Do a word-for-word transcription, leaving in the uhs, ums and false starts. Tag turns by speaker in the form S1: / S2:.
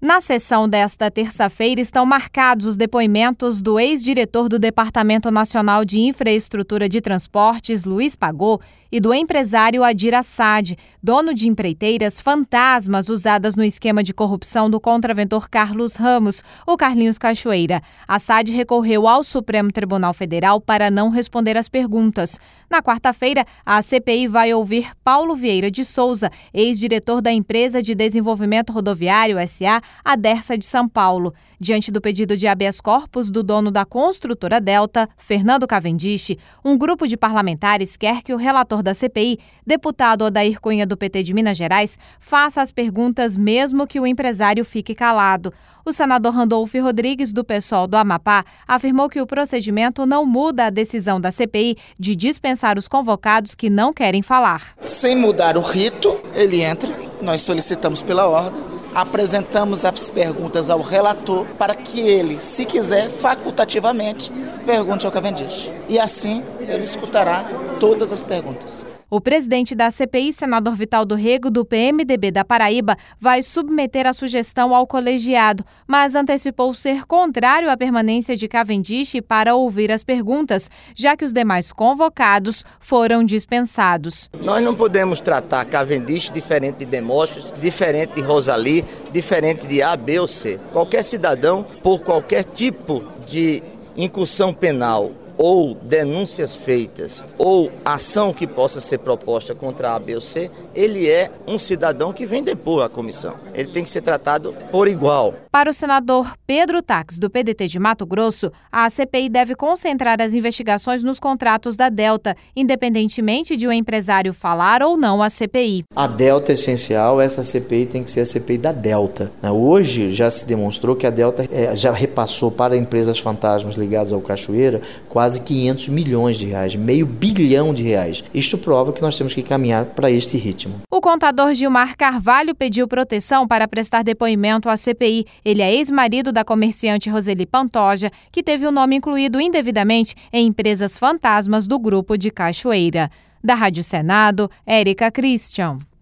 S1: Na sessão desta terça-feira estão marcados os depoimentos do ex-diretor do Departamento Nacional de Infraestrutura de Transportes, Luiz Pagô, e do empresário Adir Assad, dono de empreiteiras fantasmas usadas no esquema de corrupção do contraventor Carlos Ramos, o Carlinhos Cachoeira. Assad recorreu ao Supremo Tribunal Federal para não responder às perguntas. Na quarta-feira, a C P I vai ouvir Paulo Vieira de Souza, ex-diretor da Empresa de Desenvolvimento Rodoviário, S A, a Dersa de São Paulo. Diante do pedido de habeas corpus do dono da construtora Delta, Fernando Cavendish, um grupo de parlamentares quer que o relator da C P I, deputado Odair Cunha do P T de Minas Gerais, faça as perguntas mesmo que o empresário fique calado. O senador Randolfo Rodrigues, do PSOL do Amapá, afirmou que o procedimento não muda a decisão da C P I de dispensar os convocados que não querem falar.
S2: Sem mudar o rito, ele entra, nós solicitamos pela ordem, apresentamos as perguntas ao relator para que ele, se quiser, facultativamente, pergunte ao Cavendish. E assim ele escutará todas as perguntas.
S1: O presidente da C P I, senador Vital do Rego, do P M D B da Paraíba, vai submeter a sugestão ao colegiado, mas antecipou ser contrário à permanência de Cavendish para ouvir as perguntas, já que os demais convocados foram dispensados.
S3: Nós não podemos tratar Cavendish diferente de Demóstenes, diferente de Rosali, diferente de A, B ou C. Qualquer cidadão, por qualquer tipo de incursão penal, ou denúncias feitas, ou ação que possa ser proposta contra a A, B ou C, ele é um cidadão que vem depor à comissão. Ele tem que ser tratado por igual.
S1: Para o senador Pedro Taques, do P D T de Mato Grosso, a C P I deve concentrar as investigações nos contratos da Delta, independentemente de o empresário falar ou não à C P I.
S4: A Delta é essencial, essa C P I tem que ser a C P I da Delta. Hoje já se demonstrou que a Delta é, já repassou para empresas fantasmas ligadas ao Cachoeira quase quinhentos milhões de reais, meio bilhão de reais. Isto prova que nós temos que caminhar para este ritmo.
S1: O contador Gilmar Carvalho pediu proteção para prestar depoimento à C P I. Ele é ex-marido da comerciante Roseli Pantoja, que teve o nome incluído indevidamente em empresas fantasmas do grupo de Cachoeira. Da Rádio Senado, Érica Christian.